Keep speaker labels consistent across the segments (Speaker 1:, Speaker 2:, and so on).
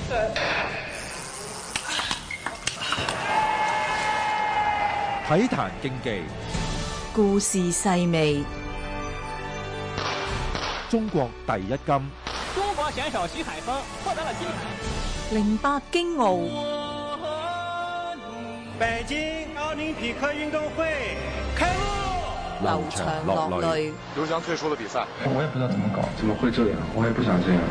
Speaker 1: 體壇競技，
Speaker 2: 故事細微。
Speaker 1: 中國第一金。
Speaker 3: 中國選手徐海峰獲得了金牌。
Speaker 2: 08京奧。
Speaker 4: 北京奧林匹克運動會開幕。
Speaker 2: 流場落淚。
Speaker 5: 劉翔退出了比賽。
Speaker 6: 我也不知道怎麼搞，怎麼會這樣？我也不想這樣。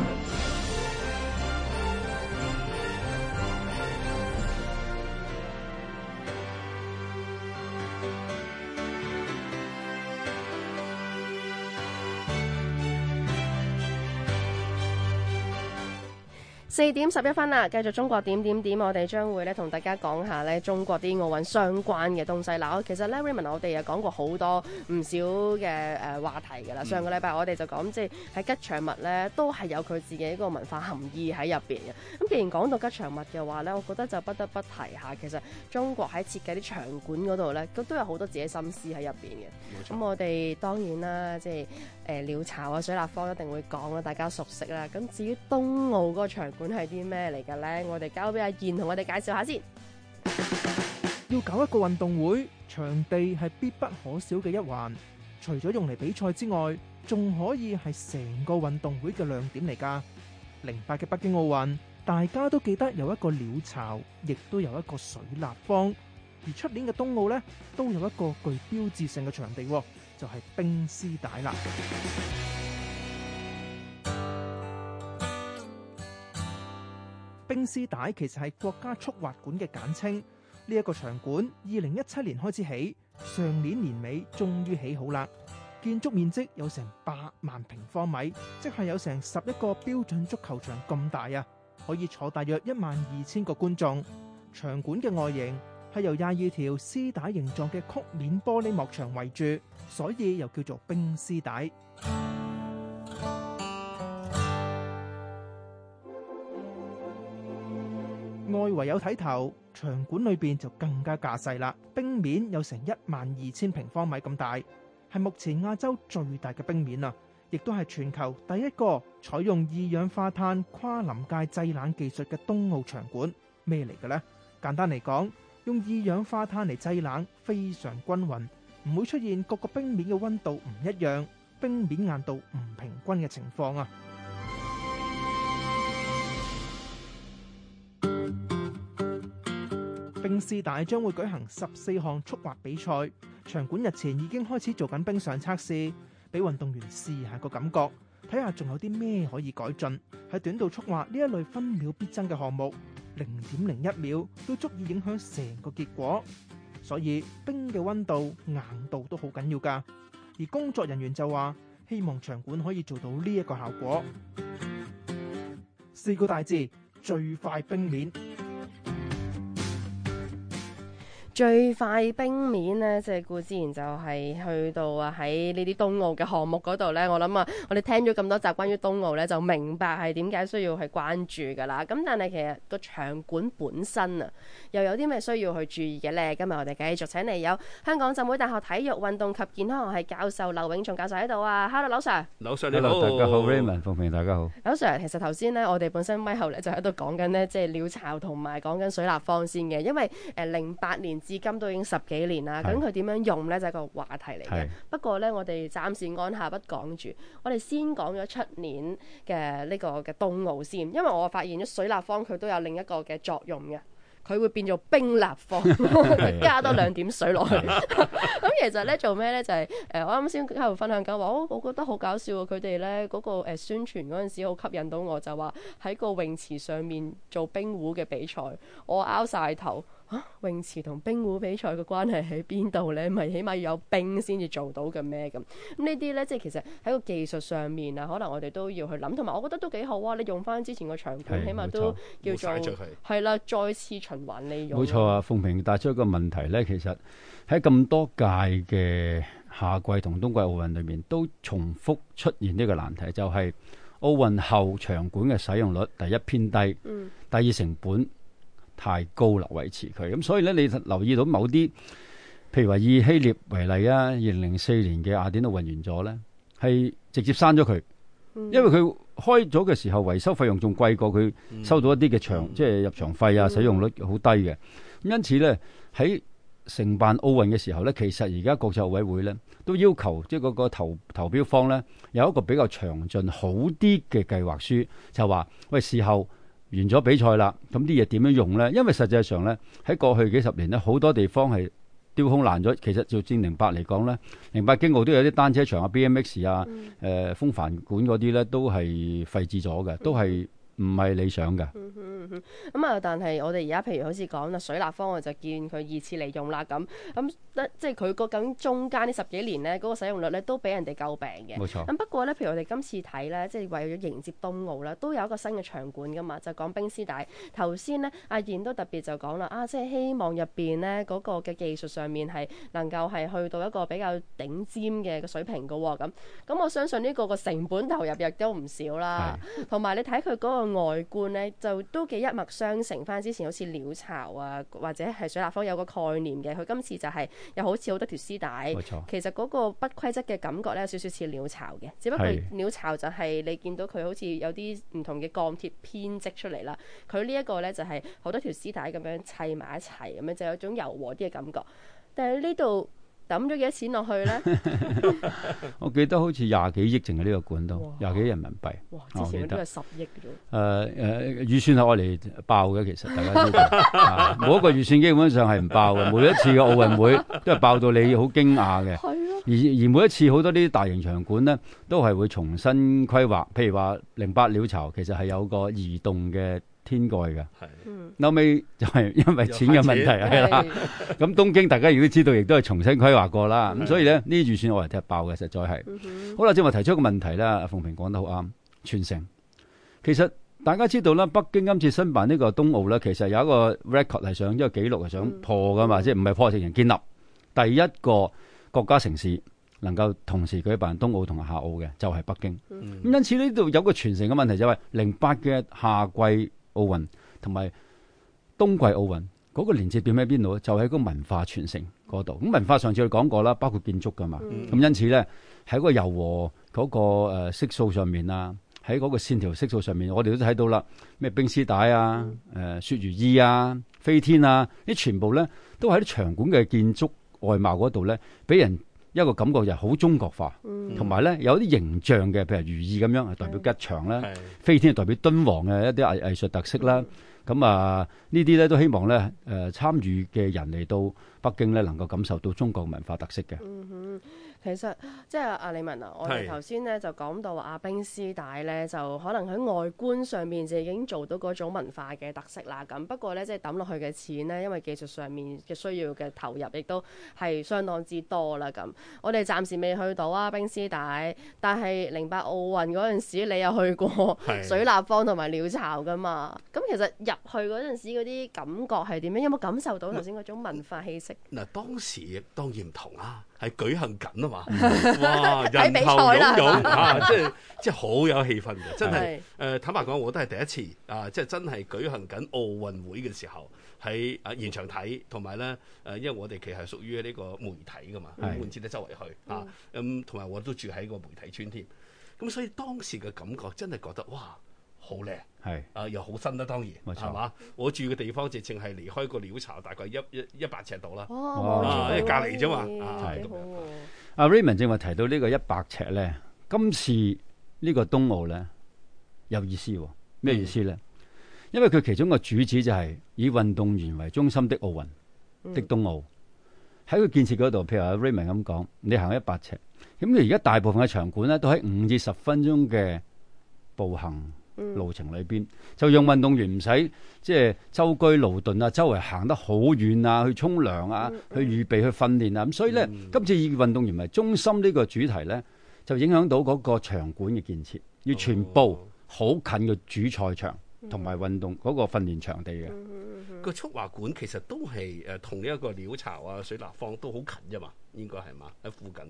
Speaker 7: 4點11分啦，繼續中國點點點，我哋將會咧同大家講下咧中國啲奧運相關嘅東西。嗱，其實咧 Raymond 我哋又講過好多唔少嘅話題㗎啦。上個禮拜我哋就講即係喺吉祥物咧都係有佢自己一個文化含義喺入邊嘅。咁既然講到吉祥物嘅話咧，我覺得就不得不提下，其實中國喺設計啲場館嗰度咧，都有好多自己心思喺入邊嘅。咁我哋當然啦，即係鳥巢啊、水立方一定會講啦，大家熟悉啦。咁至於冬奧嗰個場館係啲咩嚟嘅呢？我哋交俾阿燕同我哋介紹下先。
Speaker 8: 要搞一個運動會，場地係必不可少嘅一環。除咗用嚟比賽之外，仲可以係成個運動會嘅亮點嚟㗎。08嘅北京奧運，大家都記得有一個鳥巢，亦都有一個水立方。而出年嘅冬奧呢，都有一個具標誌性嘅場地，就係冰絲帶啦。冰絲帶其實係國家速滑館嘅簡稱。呢一個場館2017年開始起，上年年尾終於起好啦。建築面積有成8萬平方米，即係有成11個標準足球場咁大啊！可以坐大約12000個觀眾。場館嘅外形係由22條絲帶形狀嘅曲面玻璃幕牆圍住，所以又叫做冰絲帶。外圍有睇頭，場館裏邊就更加架勢啦。冰面有成12000平方米咁大，係目前亞洲最大嘅冰面啊！亦都係全球第一個採用二氧化碳跨臨界製冷技術嘅冬奧場館。咩嚟嘅呢？簡單嚟講，用二氧化碳嚟製冷，非常均勻，唔會出現各個冰面嘅溫度唔一樣、冰面硬度唔平均嘅情況啊！冰絲帶將會舉行14項速滑比賽，場館日前已經開始做緊冰上測試，俾運動員試下個感覺，睇下仲有啲咩可以改進。喺短道速滑呢一類分秒必爭嘅項目，0.01秒都足以影響成個結果，所以冰嘅溫度、硬度都好緊要㗎。而工作人員就話，希望場館可以做到呢一個效果。4個大字：最快冰面。
Speaker 7: 最快冰面呢，即係固之然就係去到喺呢啲冬奧嘅項目嗰度呢。我諗我哋聽咗咁多集關於冬奧呢，就明白係點解需要去關注噶啦。咁但係其實個場館本身啊，又有啲咩需要去注意嘅呢？今日我哋繼續請嚟有香港浸會大學體育運動及健康學系教授劉永松教授喺度啊。Hello，劉 Sir。
Speaker 9: 劉 Sir 你好。Hello，大家好 ，Raymond， 鳳平大家好。
Speaker 7: 劉 Sir，其實頭先呢，我哋本身咪後咧就喺度講緊呢，即係鳥巢同埋講緊水立方先嘅，因為08年至今都已經10幾年啦，咁佢點樣用呢？就係一個話題嚟嘅。不過呢，我哋暫時按下不講住，我哋先講咗出年嘅呢個嘅冬奧先，因為我發現咗水立方佢都有另一個嘅作用嘅，佢會變做冰立方，加多2點水落去。咁其實呢，做咩呢？就係我啱先喺度分享緊話，我覺得好搞笑，佢哋呢嗰個宣傳嗰陣時好吸引到我，就話喺個泳池上面做冰壺嘅比賽，我拗晒頭。泳池同冰壺比賽嘅關係喺邊度呢？咪起碼要有冰先至做到嘅咩？咁呢啲呢，即係其實喺個技術上面啊，可能我哋都要去諗。同埋我覺得都幾好啊！你用翻之前個場館，起碼都叫做係啦，再次循環利用。
Speaker 9: 冇錯啊！鳳平帶出一個問題呢，其實喺咁多屆嘅夏季同冬季奧運裏面，都重複出現呢個難題，就係奧運後場館嘅使用率第一偏低，第二成本太高啦，維持佢咁，所以咧你留意到某啲，譬如話以希臘為例啊，2004年嘅雅典奧運完咗咧，係直接刪咗佢，因為佢開咗嘅時候維修費用仲貴過佢收到一啲嘅即係入場費啊，使用率好低嘅。咁因此咧喺承辦奧運嘅時候咧，其實而家國際奧委會咧都要求即係嗰個投標方咧有一個比較詳盡好啲嘅計劃書，就話喂，事後完咗比賽啦，咁啲嘢點樣用咧？因為實際上咧喺過去幾十年咧，好多地方係丟空爛咗。其實就佔08嚟講咧，08京奧都有啲單車場啊、BMX 啊、風帆館嗰啲咧都係廢置咗嘅，都係唔係理想嘅。
Speaker 7: 咁啊，但係我哋而家譬如好似講啦，水立方我就見佢2次利用啦，咁即係佢嗰緊中間呢10幾年呢，嗰個使用率咧都俾人哋詬病嘅。
Speaker 9: 冇錯。
Speaker 7: 咁不過咧，譬如我哋今次睇咧，即係為咗迎接冬奧啦，都有一個新嘅場館噶嘛，就講冰絲帶。頭先咧，阿燕都特別就講啦，即係希望入邊咧嗰個嘅技術上面係能夠係去到一個比較頂尖嘅水平噶喎。咁我相信呢個成本投入亦都唔少啦。同埋你睇佢嗰個外觀咧，就都幾一脈相承翻之前好似鳥巢啊，或者係水立方有個概念嘅。佢今次就係又好似好多條絲帶，
Speaker 9: 冇錯。其
Speaker 7: 實嗰個不規則嘅感覺咧，有少少似鳥巢嘅，只不過鳥巢就係你見到佢好似有啲唔同嘅鋼鐵編織出嚟啦。佢呢一個咧就係好多條絲帶咁樣砌埋一齊，咁樣就有一種柔和啲嘅感覺。但係呢度抌咗幾多錢落去咧？
Speaker 9: 我記得好似20幾億淨係呢個館都20幾人民幣。
Speaker 7: 哇！之前都係10億嘅啫。
Speaker 9: 預算係愛嚟爆嘅，其實大家知道。每一個預算基本上係唔爆嘅，每一次嘅奧運會都係爆到你好驚訝嘅。係啊。而每一次好多啲大型場館咧，都係會重新規劃。譬如話08鳥巢，其實係有個移動嘅天蓋嘅，後尾就係因為錢嘅問題係啦。咁東京大家亦都知道，亦都係重新規劃過啦。咁所以咧呢啲預算我係踢爆嘅，實在係。好啦，正話提出一個問題啦，阿鳳萍講得好啱，傳承。其實大家知道啦，北京今次申辦呢個冬奧咧，其實有一個 record 係想一個紀錄係想破噶嘛，即係唔係破，直情建立第一個國家城市能夠同時舉辦冬奧同夏奧嘅，就係北京。咁因此呢度有個傳承嘅問題，就係08嘅夏季奧運同埋冬季奧運嗰個連接點喺邊度？就喺個文化傳承嗰度。咁文化上次我哋講過啦，包括建築噶嘛。咁因此咧喺個柔和嗰個色素上面啊，喺嗰個線條色素上面，我哋都睇到啦。咩冰絲帶啊、雪如意啊、飛天啊，呢全部咧都喺啲場館嘅建築外貌嗰度咧，俾人一個感覺就係好中國化，同埋咧有啲形象嘅，譬如如意咁樣係代表吉祥啦，飛天係代表敦煌嘅一啲藝術特色啦。咁呢啲咧都希望咧參與嘅人嚟到北京咧，能夠感受到中國文化特色嘅。
Speaker 7: 其實即係阿李文啊，我哋頭先咧就講到話冰絲帶咧，就可能喺外觀上面就已經做到嗰種文化嘅特色啦。咁不過咧，即係抌落去嘅錢咧，因為技術上面嘅需要嘅投入亦都係相當之多啦。咁我哋暫時未去到啊冰絲帶，但係08奧運嗰陣時，你有去過水立方同埋鳥巢噶嘛？咁其實入去嗰陣時嗰啲感覺係點樣？有冇感受到頭先嗰種文化氣息？
Speaker 5: 嗱，當時當然唔同啦。係舉行緊啊嘛，哇！人頭湧湧啊，即係好有氣氛嘅，真係坦白講，我都係第一次即係真係舉行緊奧運會嘅時候喺現場睇，同埋咧因為我哋其實係屬於呢個媒體噶嘛，換次咧周圍去同埋我都住喺個媒體村添，咁所以當時嘅感覺真係覺得哇！好靚，係又好新啦，當然係嘛？我住嘅地方直情係離開個鳥巢大概100尺度啦，因為隔離啫嘛。
Speaker 9: 阿 Raymond 正話提到呢個100尺咧，今次呢個冬奧咧有意思喎，咩意思咧？因為佢其中個主旨就係以運動員為中心的奧運的冬奧。喺佢建設嗰度，譬如阿 Raymond 咁講，你行100尺，咁你而家大部分嘅場館咧都喺5至10分鐘嘅步行路程裏邊，就讓運動員唔使即係舟車勞頓啊，周圍行得好遠啊，去沖涼啊，去預備去訓練啊。咁所以咧，今次以運動員為中心呢個主題咧，就影響到嗰個場館嘅建設，要全部好近嘅主賽場同埋運動嗰個訓練場地嘅。
Speaker 5: 個速滑館其實都係同一個鳥巢啊、水立方都好近啫嘛，應該係嘛，喺附近嘅。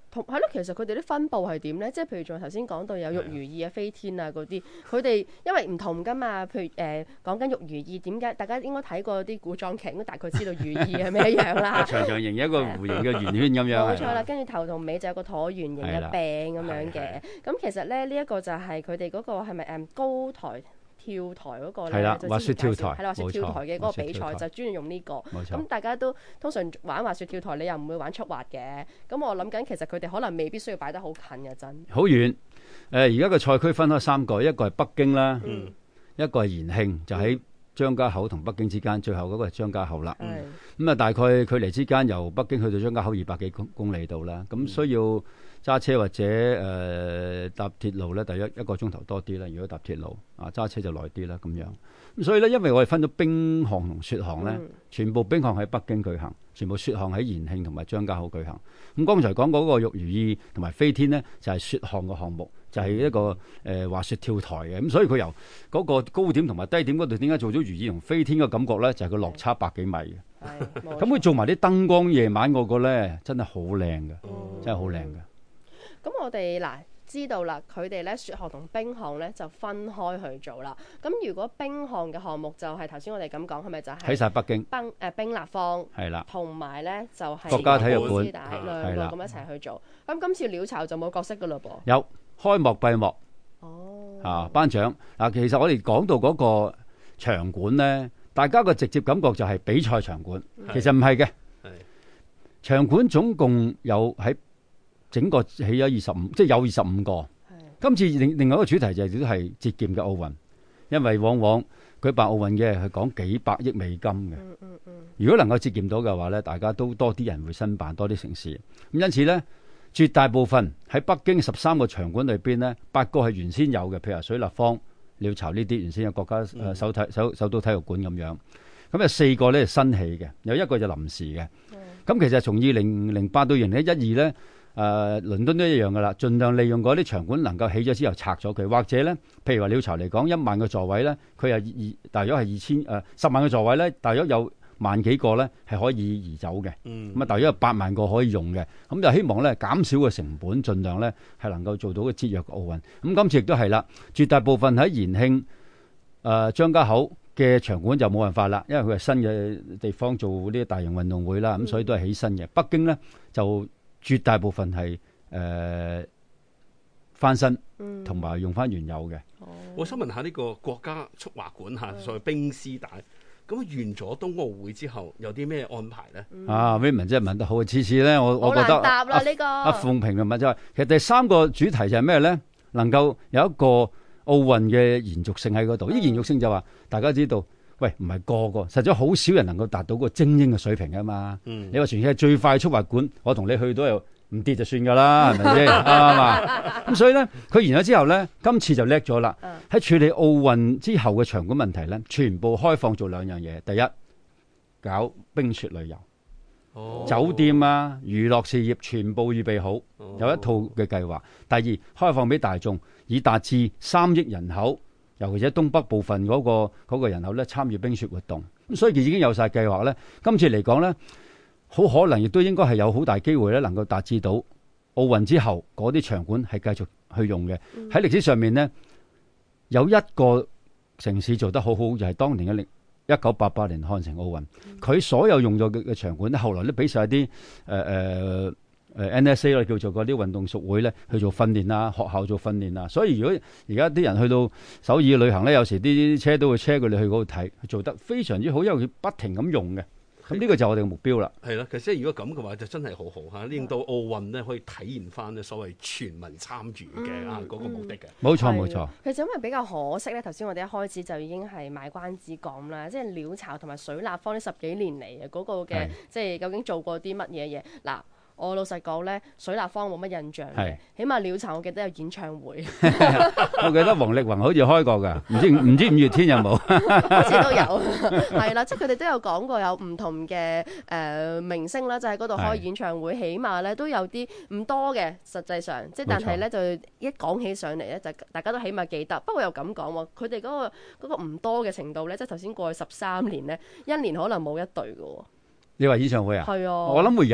Speaker 7: 係咯，其實佢哋啲分佈係點咧？即係譬如仲頭先講到有玉如意啊、飛天啊嗰啲，佢哋因為唔同噶嘛。譬如講緊玉如意，點解大家應該睇過啲古裝劇，應該大概知道如意係咩樣啦。
Speaker 9: 長長形一個弧形嘅圓圈咁樣。
Speaker 7: 冇錯啦，跟住頭同尾就有個橢圓形嘅柄咁樣嘅。咁其實咧呢一個就係佢哋嗰個係咪高台跳台嗰個咧？
Speaker 9: 係啦，滑雪跳台。
Speaker 7: 係啦，滑雪跳台嘅嗰個比賽就專用呢個。
Speaker 9: 冇錯。
Speaker 7: 咁大家都通常玩滑雪跳台，你又唔會玩速滑嘅。咁我諗緊其實佢哋可能未必需要擺得好近嘅真。
Speaker 9: 好遠。而家個賽區分開3個，一個係北京啦，一個係延慶，就喺張家口同北京之間，最後嗰個係張家口啦。咁啊，大概距離之間由北京去到張家口200幾公里度啦。咁需要揸車或者搭鐵路咧，大約1個鐘頭多啲啦。如果搭鐵路揸車就耐啲啦咁樣。咁所以咧，因為我哋分咗冰項同雪項咧，全部冰項喺北京舉行，全部雪項喺延慶同埋張家口舉行。咁剛才講嗰個玉如意同埋飛天咧，就係雪項嘅項目，就係一個滑雪跳台嘅。咁所以佢由嗰個高點同埋低點嗰度，點解做咗如意同飛天嘅感覺咧？就係佢落差100幾米嘅。咁佢做埋啲燈光，夜晚嗰個咧，真係好靚嘅，真係好靚嘅。
Speaker 7: 咁我哋嗱知道啦，佢哋咧雪項同冰項咧就分開去做啦。咁如果冰項嘅項目就係頭先我哋咁講，係咪就係
Speaker 9: 喺晒北京
Speaker 7: 冰立方
Speaker 9: 係啦，
Speaker 7: 同埋咧就係
Speaker 9: 國家體育館
Speaker 7: 兩個咁一齊去做。咁今次鳥巢就冇角色噶嘞噃？
Speaker 9: 有開幕閉幕頒獎嗱。其實我哋講到嗰個場館咧，大家個直接感覺就係比賽場館，其實唔係嘅。場館總共有喺整個起咗25，即係有25個。今次另外一個主題就係都係節儉嘅奧運，因為往往舉辦奧運嘅係講幾百億美金嘅。如果能夠節儉到嘅話咧，大家都多啲人會申辦，多啲城市。咁因此咧，絕大部分喺北京13個場館裏邊咧，8個係原先有嘅，譬如水立方、鳥巢呢啲原先有國家首都體育館咁樣。咁有4個咧係新起嘅，有1個就臨時嘅。咁其實從2008到2012咧。倫敦都一樣噶啦，盡量利用嗰啲場館能夠起咗之後拆咗佢，或者咧，譬如話鳥巢嚟講1萬個座位咧，佢係大約係10萬個座位咧，大約有萬幾個咧係可以移走嘅，咁啊大約有8萬個可以用嘅，咁就希望咧減少個成本，盡量咧係能夠做到個節約嘅奧運。咁今次亦都係啦，絕大部分喺延慶張家口嘅場館就冇辦法啦，因為佢係新嘅地方做呢啲大型運動會啦，咁所以都係起新嘅。北京咧就絕大部分係翻新，同埋用翻原有嘅。
Speaker 5: 我想問下呢個國家速滑館嚇，所謂冰絲帶，咁完咗冬奧會之後有啲咩安排咧
Speaker 9: ？Raymond 真係問得好，次次咧我覺得
Speaker 7: 好難答啦呢個。
Speaker 9: 阿鳳平嘅問就係，其實第3個主題就係咩咧？能夠有一個奧運嘅延續性喺嗰度。呢延續性就話大家知道。喂，唔係個個，實在好少人能夠達到個精英嘅水平啊嘛。你話全世界最快速滑館，我同你去到又唔跌就算㗎啦，係咪先啱嘛？咁所以咧，佢完咗之後咧，今次就叻咗啦。喺處理奧運之後嘅場館問題咧，全部開放做2樣嘢。第一，搞冰雪旅遊，酒店啊、娛樂事業全部預備好，有一套嘅計劃。第二，開放俾大眾，以達至3億人口。尤其是東北部分嗰個人口咧參與冰雪活動，咁所以佢已經有晒計劃咧。今次嚟講咧，好可能亦都應該係有好大機會咧，能夠達至到奧運之後嗰啲場館係繼續去用嘅。喺歷史上面呢，有一個城市做得好好，就係當年嘅1988年漢城奧運，佢所有用咗嘅場館咧，後來都俾晒啲NSA 啦，叫做嗰啲運動屬會咧去做訓練啊，學校做訓練啊。所以如果而家啲人去到首爾旅行咧，有時啲車都會車佢哋去嗰度睇，做得非常之好，因為佢不停咁用嘅。咁呢個就係我哋嘅目標啦。
Speaker 5: 係啦，其實如果咁嘅話，就真係好好嚇，令到奧運咧可以體現翻咧所謂全民參與嘅嗰個目的嘅。
Speaker 9: 冇錯冇錯。
Speaker 7: 其實因為比較可惜咧，頭先我哋一開始就已經係賣關子講啦，即係鳥巢同埋水立方呢10幾年嚟嘅嗰個嘅，即係究竟做過啲乜嘢嘢嗱。我老實講咧，水立方冇乜印象嘅，起碼鳥巢我記得有演唱會。
Speaker 9: 我記得王力宏好似開過㗎，唔知5月天有冇？
Speaker 7: 好似都有，係啦，即係佢哋都有講過有唔同嘅明星啦，就喺嗰度開演唱會，起碼咧都有啲唔多嘅，實際上即係但係咧就一講起上嚟咧，就大家都起碼記得。不過又咁講喎，佢哋嗰個唔多嘅程度咧，即係頭先過去13年咧，1年可能冇一隊㗎喎。
Speaker 9: 你話演唱會啊？
Speaker 7: 係啊，
Speaker 9: 我諗會有。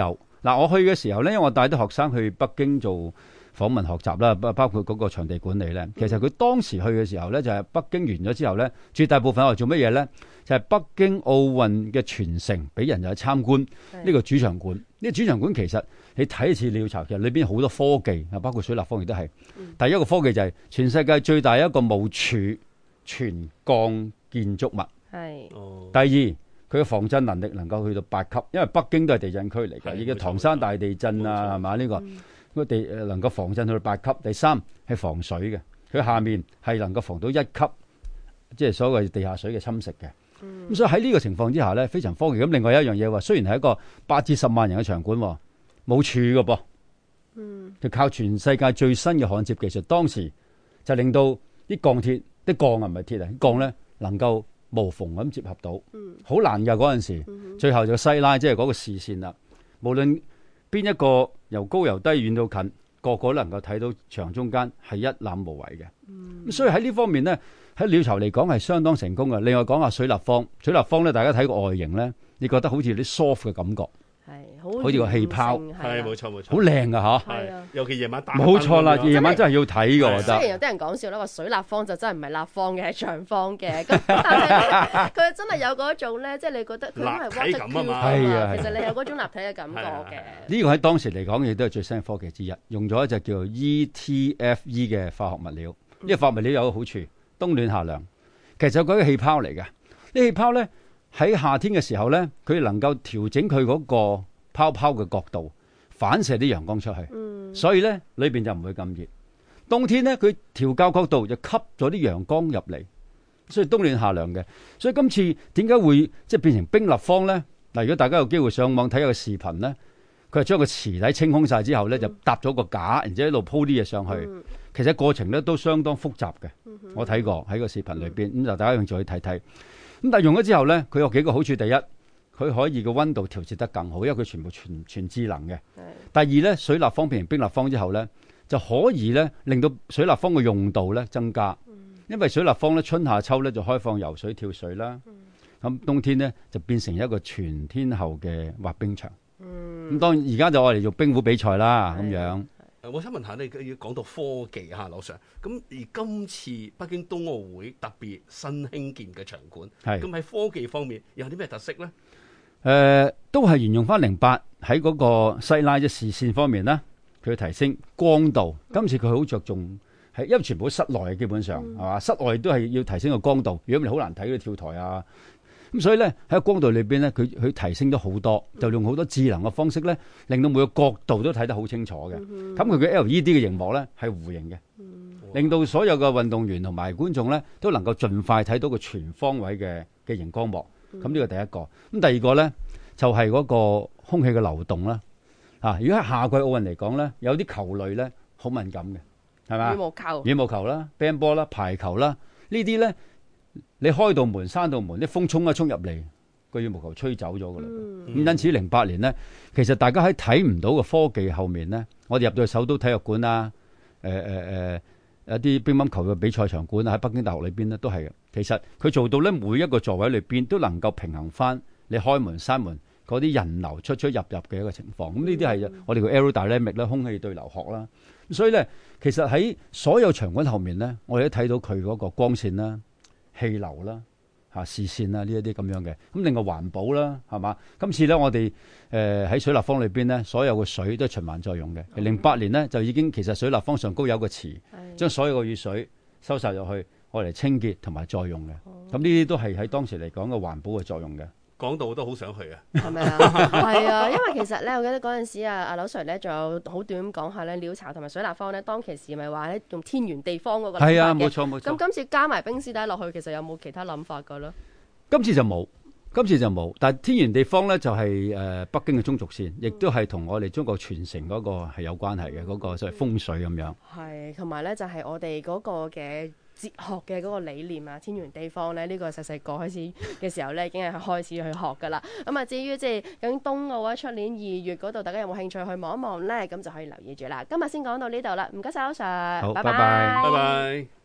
Speaker 9: 嗱，我去嘅時候咧，因為我帶啲學生去北京做訪問學習啦，包括嗰個場地管理咧。其實佢當時去嘅時候咧，就係北京完咗之後咧，絕大部分我哋做乜嘢咧？就係北京奧運嘅全城俾人就去參觀呢個主場館。呢個主場館其實你睇一次鳥巢，其實裏邊好多科技啊，包括水立方亦都係。第一個科技就係全世界最大一個無柱全鋼建築物。係。第二，佢嘅防震能力能夠去到8級，因為北京都係地震區嚟㗎，而家唐山大地震啊，係嘛呢個地能夠防震去到8級。第三係防水嘅，佢下面係能夠防到1級，即係所謂地下水嘅侵蝕嘅。咁所以喺呢個情況之下咧，非常科技。咁另外一樣嘢話，雖然係一個8至10萬人嘅場館，冇柱嘅噃，就靠全世界最新嘅焊接技術，當時就令到啲鋼鐵，啲鋼啊唔係鐵啊，鋼咧能夠無縫咁接合到，好難㗎嗰陣時。最後就西拉，即係嗰個視線啦。無論邊一個由高由低遠到近，個個都能夠睇到場中間係一覽無遺嘅。咁所以喺呢方面咧，喺鳥巢嚟講係相當成功嘅。另外講下水立方，水立方咧，大家睇個外形咧，你覺得好似啲 soft 嘅感覺，係好似個氣泡，
Speaker 5: 係冇錯冇錯，
Speaker 9: 好靚㗎嚇。
Speaker 5: 係啊，尤其夜晚打
Speaker 9: 冇錯啦，夜晚真係要睇㗎，我覺得。
Speaker 7: 雖然有啲人講笑啦，話水立方就真係唔係立方嘅，係長方嘅。咁但係佢真係有嗰種咧，即係你覺得佢因為 waterproof 啊嘛，其實你有嗰種立體嘅感覺嘅。呢
Speaker 9: 個喺當時嚟講亦都係最新嘅科技之一，用咗一隻叫做 ETFE 嘅化學物料。呢個化學物料有個好處，冬暖夏涼。其實嗰個氣泡嚟嘅，呢氣泡咧喺夏天嘅時候咧，佢能夠調整佢嗰個泡泡嘅角度，反射啲陽光出去，所以咧裏邊就唔會咁熱。冬天咧佢調校角度就吸咗啲陽光入嚟，所以冬暖夏涼嘅。所以今次點解會即係變成冰立方咧？嗱，如果大家有機會上網睇下個視頻咧，佢係將個池底清空晒之後咧，就搭咗個架，然之後一路鋪啲嘢上去。其實過程咧都相當複雜嘅，我睇過喺個視頻裏邊，咁就大家用再去睇睇。咁但係用咗之後咧，佢有幾個好處。第一，佢可以個溫度調節得更好，因為佢全部全智能嘅。第二咧，水立方變成冰立方之後咧，就可以咧令到水立方嘅用度咧增加。因為水立方咧春夏秋咧就開放游水跳水啦，咁冬天咧就變成一個全天候嘅滑冰場。咁當然而家就愛嚟做冰壺比賽啦，咁樣。
Speaker 5: 我想問下你要講到科技嚇，羅 Sir，咁而今次北京冬奧會特別新興建嘅場館，咁喺科技方面有啲咩特色咧？
Speaker 9: 都係沿用翻08喺嗰個西拉即視線方面啦，佢提升光度。今次佢好着重係因為全部都室內嘅，基本上係嘛，室外都係要提升個光度，如果唔係好難睇嗰啲跳台啊。咁所以咧喺光度裏邊咧，佢提升咗好多，就用好多智能嘅方式咧，令到每個角度都睇得好清楚嘅。咁佢嘅 LED 嘅熒幕咧係弧形嘅，令到所有嘅運動員同埋觀眾咧都能夠盡快睇到個全方位嘅熒光幕。咁呢個第一個。咁第二個咧就係嗰個空氣嘅流動啦。如果喺夏季奧運嚟講咧，有啲球類咧好敏感嘅，係咪？羽毛球啦、乒乓波啦、排球啦，呢啲咧。你開道門、閂道門，啲風衝一衝入嚟，個羽毛球吹走咗噶啦。咁因此08年呢，其實大家喺睇唔到嘅科技後面呢，我哋入到去首都體育館啊，一啲乒乓球嘅比賽場館啊，喺北京大學裏邊呢都係嘅。其實佢做到咧，每一個座位裏邊都能夠平衡翻你開門、閂門嗰啲人流出入嘅一個情況。咁呢啲係我哋個 aerodynamic 啦，空氣對流學啦。所以咧，其實喺所有場館後面呢，我哋都睇到佢嗰個光線啦。氣流啦、視線啦呢一啲咁樣嘅，咁另外環保啦，係嘛？今次咧我哋喺水立方裏邊咧，所有嘅水都係循環作用嘅。08年呢，就已經其實水立方上高有個池，將所有嘅雨水收晒入去，愛嚟清潔同埋再用嘅。咁呢啲都係喺當時嚟講嘅環保嘅作用嘅。
Speaker 5: 講到都好想去啊，
Speaker 7: 係咪啊？係啊，因為其實咧，我記得嗰陣時阿柳 Sir 咧，仲有好短咁講下咧，鳥巢同埋水立方咧，當其時咪話咧用天圓地方嗰個諗法嘅。係啊，冇錯冇錯。咁今次加埋冰絲帶落去，其實有冇其他諗法㗎咧？今次就冇，但係天圓地方咧就係北京嘅中軸線，亦都係同我哋中國傳承嗰個係有關係嘅，嗰個就係風水咁樣。係，同埋咧就係我哋嗰個嘅哲學嘅嗰個理念啊，天圓地方咧，呢個細細個開始嘅時候咧，已經係開始去學噶啦。咁啊，至於即係究竟冬奧啊，出年2月嗰度，大家有冇興趣去望一望咧？咁就可以留意住啦。今日先講到呢度啦，唔該晒，劉 Sir，
Speaker 9: 好，
Speaker 7: 拜
Speaker 9: 拜拜。
Speaker 5: 拜拜。